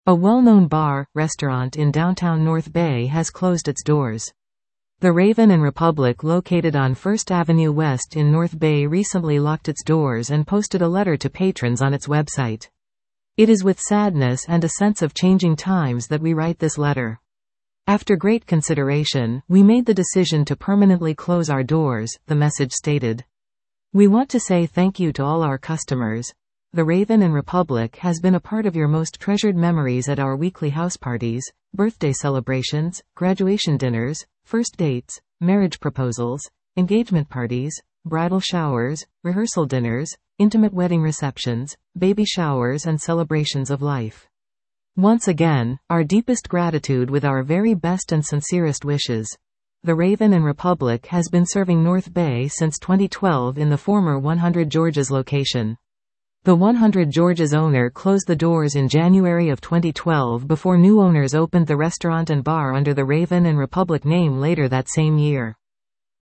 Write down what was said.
A well-known bar, restaurant in downtown North Bay has closed its doors. The Raven and Republic, located on First Avenue West in North Bay, recently locked its doors and posted a letter to patrons on its website. It is with sadness and a sense of changing times that we write this letter. After great consideration, we made the decision to permanently close our doors, the message stated. We want to say thank you to all our customers. The Raven and Republic has been a part of your most treasured memories at our weekly house parties, birthday celebrations, graduation dinners, first dates, marriage proposals, engagement parties, bridal showers, rehearsal dinners, intimate wedding receptions, baby showers, and celebrations of life. Once again, our deepest gratitude with our very best and sincerest wishes. The Raven and Republic has been serving North Bay since 2012 in the former 100 Georges location. The 100 Georges owner closed the doors in January of 2012 before new owners opened the restaurant and bar under the Raven and Republic name later that same year.